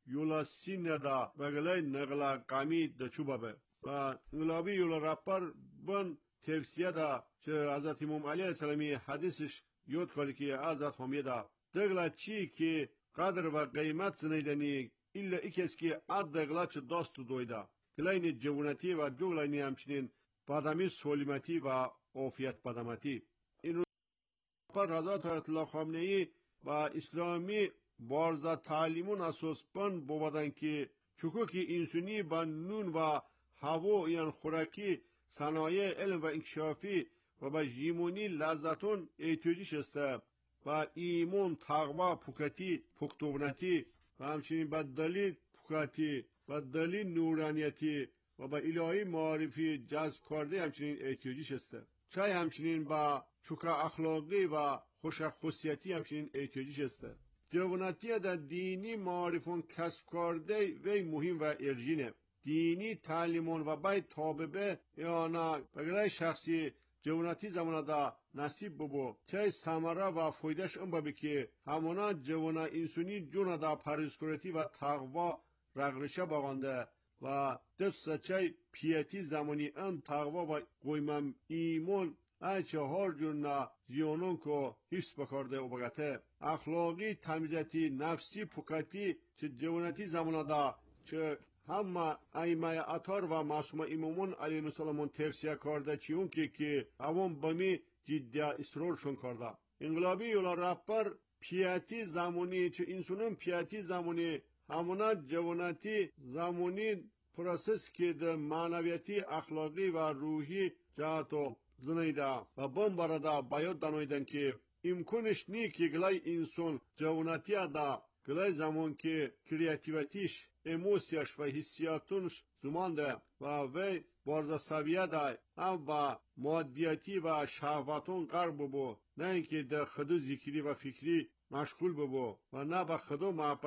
yola sineda ve gılay nagla kami da çubabe. Ve ingilabi yola rappar ben tevsiye da çe Hazreti İmam Ali Aleyhisselam'ı hadisiş yod kali ki Hazret Hamida dagla çi ki kadr ve kıymet zinaydani illa ikes ki ad dagla çe dostu doyda. Gılayni cevunati ve cuglayni hamçinin badami solimati ve ofiyet badamati. İnu rappar Hazret Ayatullah Khamenei ve İslami barza talimun asos pan bovadan ki çuku ki insuni ban nun ve havo yan khuraki sanayi ilm ve inkişafi و با جیمونی لذتون احتیاجیش است و ایمون تقوا پوکتی پختوبنتی و همچنین با دلیل پوکتی و دلیل نورانیتی و با الهی معرفی جذب کرده همچنین احتیاجیش است چای همچنین با چوکا اخلاقی و خوش خصوصیتی همچنین احتیاجیش است جوانتی در دینی معرفون کسب کرده وی مهم و ارجینه دینی تعلیمون و باید تاببه یا نه بگرای شخصی جوانتی زمانه دا نصیب ببو چای سامرا و فایدهش ام ببی که همونا جوانا انسانی جونا دا پرهیزکارتی و تقوا رغرشه باغانده و دست چای پیتی زمانی ان تقوا و قویمم ایمون ایچه هر جونا زیانون که حس بکارده و بگته اخلاقی تمیزتی نفسی پوکتی چه جوانتی زمانه دا چه همه ایمه اتار و معصوم امامون علیه السلام تفسیر کرده چیون که که اوان بمی جدی اصرارشون کرده انقلابی یولا رهبر پیاتی زمانی چه انسانون پیاتی زمانی همونا جوانتی زمانی پروسس که ده معنویتی اخلاقی و روحی جهتو زنیده و بم برده باید دانویدن که امکانش نی که گلای انسان جوانتی دا گلای زمان که کریاتیویتیش اموسیاش و حسیاتونش زمانده و وی بارزا سویه ده هم با مادیتی و شهواتون قرب ببو نه اینکه در خدو ذکری و فکری مشغول ببو و نه با خدو محبت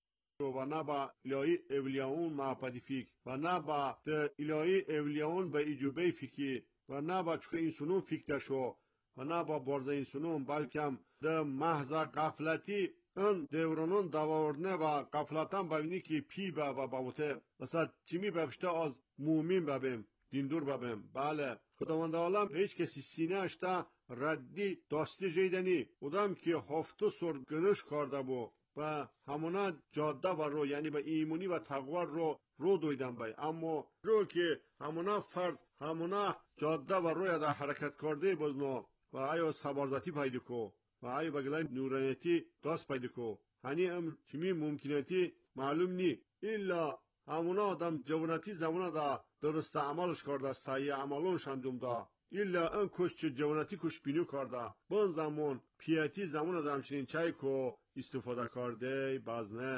و نه با الهی اولیاون محبت فکر و نه با در الهی اولیاون به ایجوبه فکری و نه با چکه انسانون فکر شو و نه با بارزا انسانون بلکه در محض غفلتی اون دورانون دواورنه و قفلتان ببینی که پی با و باوته مثلا چیمی ببشته از مومین ببیم دیندور ببیم بله خداوند عالم هیچ کسی سینه اشته ردی داستی جیدنی بودم که هفتو سر گنش کرده بو و همونا جاده و رو یعنی به ایمونی و تقوا رو رو دویدن بای اما رو که همونا فرد همونا جاده و روی در حرکت کرده بزنو و آیا سبارزتی پیدا کو و آیا بگلای نورانیتی دست پیدا کو هنی هم چمی ممکنیتی معلوم نی ایلا همونا آدم جوانتی زمانه دا درست عملش کرده سعی عملونش انجام دا ایلا ان کش چه جوانتی کش بینو کرده بون زمان پیاتی زمانه دا همچنین چای کو استفاده کرده بازنه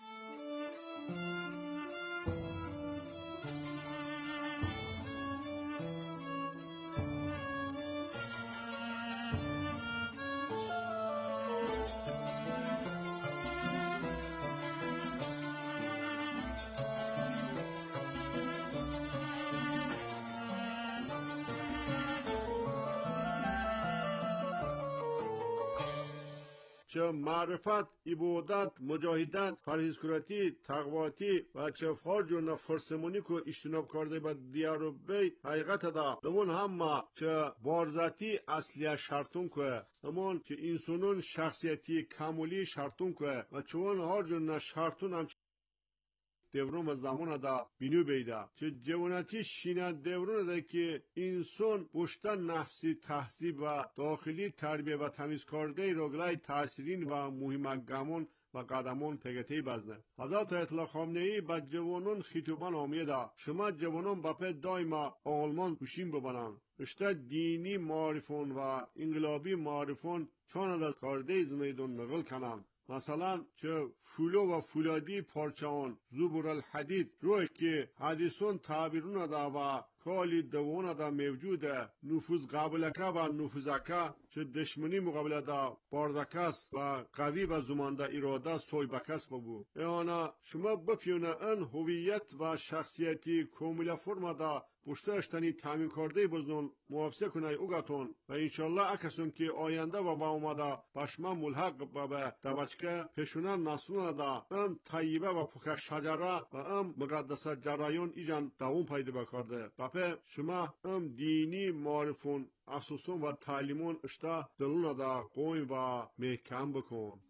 چه معرفت، عبادت، مجاهدت، پرهیزکارتی، تقواتی و چه فرجون فرسمونی که اجتناب کرده به دیار و بی حقیقت دا نمون همه چه بارزتی اصلی شرطون که نمون که انسانون شخصیتی کاملی شرطون که و چون هر جون شرطون هم دورون و زمان دا بینو بیده چه جوانتی شینه دورون ده که انسان بوشتن نفسی تحصیب و داخلی تربیه و تمیز کرده روگلای تاثیرین و مهم گمون و قدمون پگتی بزنه حضرت اطلاع خامنه‌ای با جوانون خطوبان آمیده شما جوانون با پی دایما آلمان گوشیم ببنن اشته دینی معرفون و انقلابی معرفون چون از کرده زمیدون نقل کنن مثلا چه فولو و فولادی پارچان زبور الحدید روی که حدیثون تعبیرون دا و کالی دوون دا موجوده نفوذ قابلکه و نفوذکه چه دشمنی مقابل دا باردکست و قوی و زمانده اراده سویبکست ببو ایانا شما بپیونه ان هویت و شخصیتی کامل فرم دا پشت اشتنی تامین کرده بزنون موافسه کنای اوگاتون و انشالله اکسون که آینده و با اومده باشما ملحق به دبچکه پیشونن ناسون دا ام طیبه و پوکه شجره و ام مقدسه جرایون ایجان دوون پیدا بکرده بپه شما ام دینی معرفون اساسون و تعلیمون اشته دلون دا قویم و محکم بکن.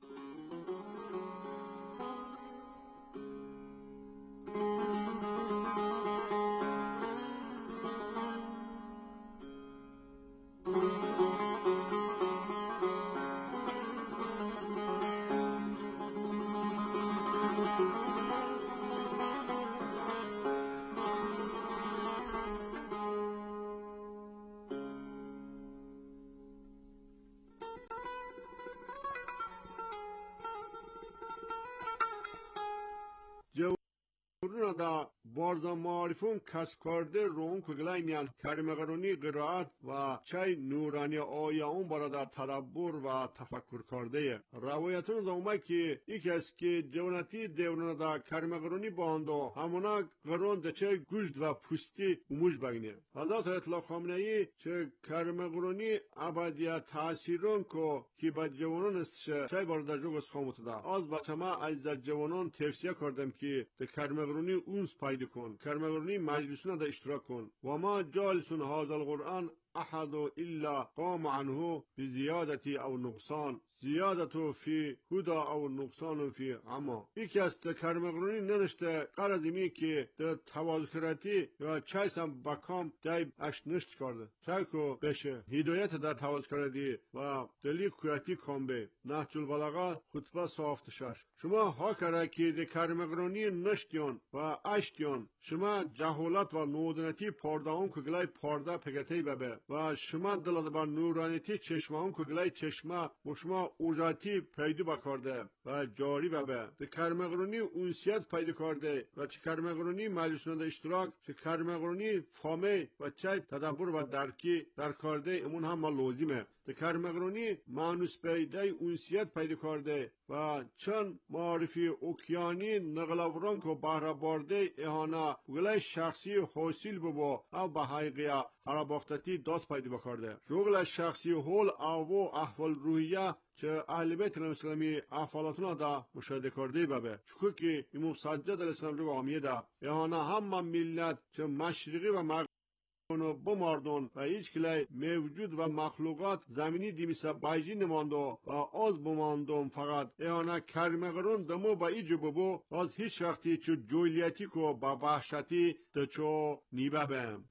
جورنا دا بارزا معرفون کسب کرده روم کگلای میان کریمگرونی قرائت و چای نورانی آیا اون برادا تدبر و تفکر کرده روایتون دا اومد که یکی از که جوانتی دیورنا دا کریمگرونی باندو همونا قرون دا چه گوشت و پوستی اموش بگنه حضرت اطلاق خامنه ای چه کریمگرونی عبادیت تاثیرون که که با جوانان استشه چای برادا جوگس خاموت دا از بچه ما از جوانان توصیه کردم که دا کریمگرونی اونس پایده کن کرمگرونی مجلسون دا اشتراک کن و ما جالسون هذا القرآن احد الا قام عنه بزیادتی او نقصان زیادتو فی هدا او نقصان فی عما یکی از کرمگرونی ننشته قرضیمی که در توازکراتی یا چایسم بکام دای اش نشت کرده چایکو بشه هدایت در توازکراتی و دلی کویتی کامبه نهج البلاغه خطبه صافت شش شما ها کرده که در کرمگرونی نشتیون و اشتیون شما جهولت و نودنتی پاردهون کگلای پارده پگتی ببه و شما دلد با نورانیتی چشمهون کگلای چشمه و شما اوجاتی پیدا بکرده و جاری ببه ده کرمگرونی اونسیت پیدا کرده و چه کرمگرونی مجلسون اشتراک چه کرمگرونی فامه و چه تدبر و درکی در کرده امون هم ما لازمه ده کرمگرونی مانوس پیدا اونسیت پیدا کرده و چند معرفی اوکیانی نقلوران که بهره برده احانه وگلای شخصی حاصل ببا او به حقیقه حراباختتی دست پیدا بکرده شغل شخصی حول او احوال روحیه چه اهل بیت الاسلامی افعالاتون دا مشاهده کرده ببه چون که امام سجاد علیه السلام رو آمیده احانه هم ملت چه مشرقی و مغربی اونو بماردون و هیچ کلی موجود و مخلوقات زمینی دیمیسا بایجی نماندو و آز بماندون فقط ایانا کرمگرون دمو با ایجو ببو از هیچ وقتی چو جولیتی کو با وحشتی دچو نیبه بهم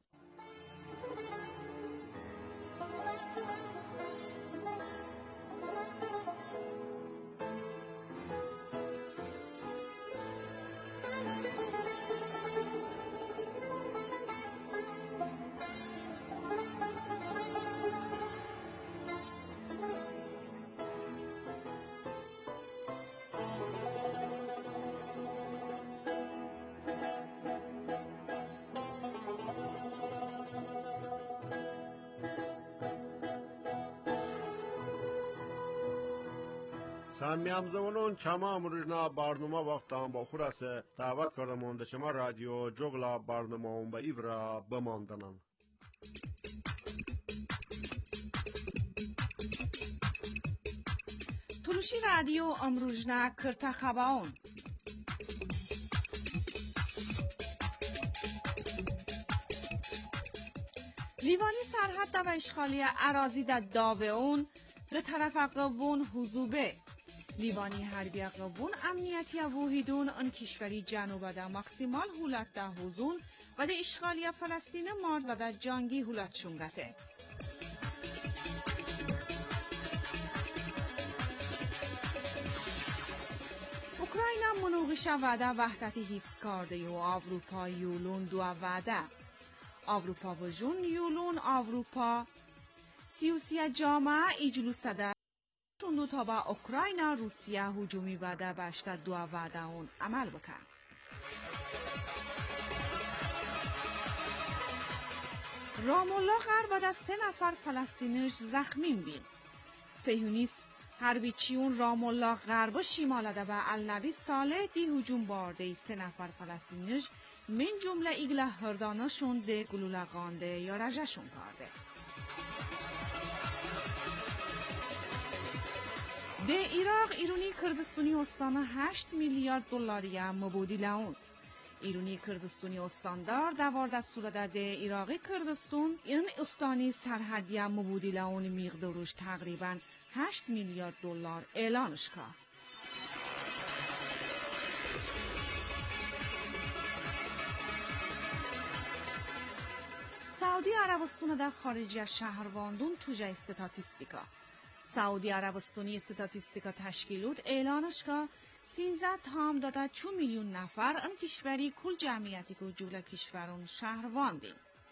سمیام زمانون چما امروزنا برنامه وقت هم با خود است دعوت کردم اونده چما رادیو جغلا برنامه اون با ایورا بماندنن تلوشی رادیو امروزنا کرتا خباون لیوانی سرحد و اشغالی اراضی در داوئون در طرف قوون حضوبه لیوانی حربی قوون امنیتی وحیدون ان کشوری جنوب دا ماکسیمال هولت دا حضون و دا اشغالی فلسطین مارزده جانگی هولت شنگته اوکراین منوغش وعده وحدتی حفظ کرده و آوروپا یولون دو وعده آوروپا و جون یولون آوروپا سیوسی جامعه ایجلوس ده شندو تا با اوکراین روسیه هجومی وعده باشد دو وعده اون عمل بکن رام الله غرب ده سه نفر فلسطینیش زخمی بین. صهیونیست Harbiçiyon Ramullah G'arbi şimalada ve Al-Nabi Saleh di hücum barde سه نفر فلسطینیش من جمله ایگله هردانشون ده گلولقانده یا رجشون کرده. ده عراق ایرانی کردستانی استانه هشت میلیارد دلاری مبادله ایرانی کردستانی استاندار دوار دستور داده عراقی کردستان این استانی سرحدی مبادله اون مقدارش تقریباً هشت میلیارد دلار اعلانش کرد. سعودی عربستان در خارج از شهرواندون توجه استاتیستیکا. سعودی عربستانی استاتیستیکا تشکیلود اعلانش که سیزده تام داده چون میلیون نفر ان کشوری کل جمعیتی که جوله کشورون شهرواندین.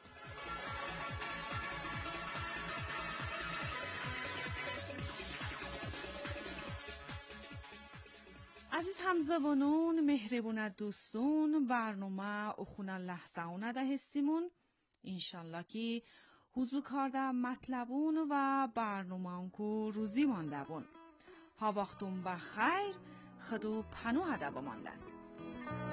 عزیز همزبانون مهربون دوستون برنامه اخونا لحظه ده هستیمون انشالله که حضور کارده مطلبون و برنامه کو روزی مانده بون ها وقتون بخیر خدو پنو هده بماندن.